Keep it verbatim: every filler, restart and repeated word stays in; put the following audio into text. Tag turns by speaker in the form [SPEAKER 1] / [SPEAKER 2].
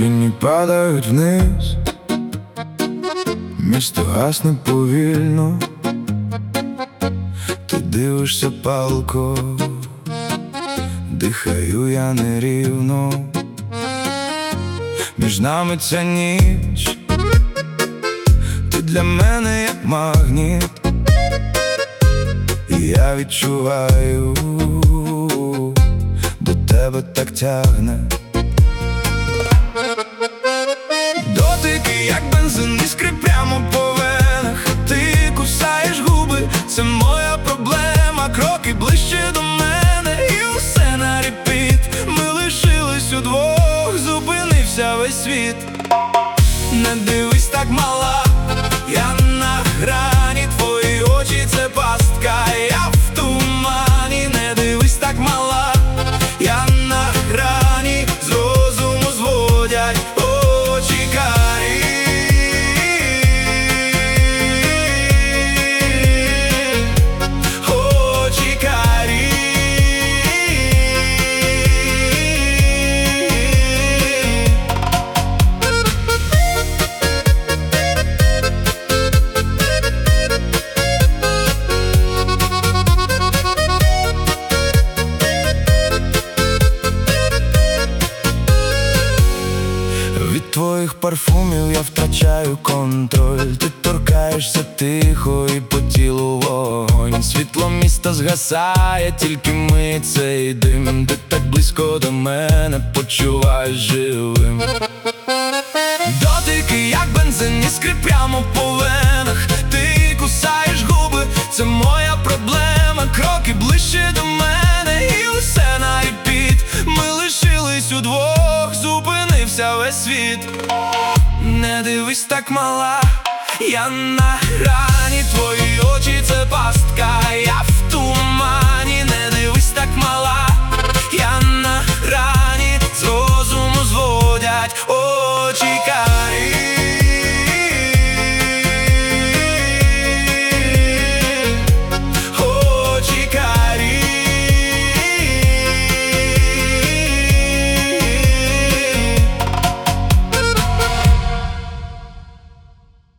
[SPEAKER 1] Тіні падають вниз, місто гасне повільно, ти дивишся палко, дихаю я нерівно. Між нами ця ніч, ти для мене як магніт, і я відчуваю, до тебе так тягне. Дотики, як бензин, іскри прямо по венах. Ти кусаєш губи, це моя проблема. Кроки ближче до мене, і усе на репіт. Ми лишились удвох, зупинився весь світ. Не дивись так, мала, я на грані, твої очі — це пастка, я в тумані. Не дивись так, мала, я на грані, з розуму зводять очі карі. Очі карі. Від твоїх парфумів я втрачаю контроль. Ти торкаєшся тихо і по тілу вогонь. Світло міста згасає, тільки ми цей дим. Ти так близько до мене, почуваєш живим. Дотики, як бензин, іскри прямо по венах. Ти кусаєш губи, це моя проблема. Кроки ближче до мене, і усе на репіт. Ми лишились удвох, зупинився весь світ. Не дивись так, мала, я на грані, твої очі — це пастка, я в тумані.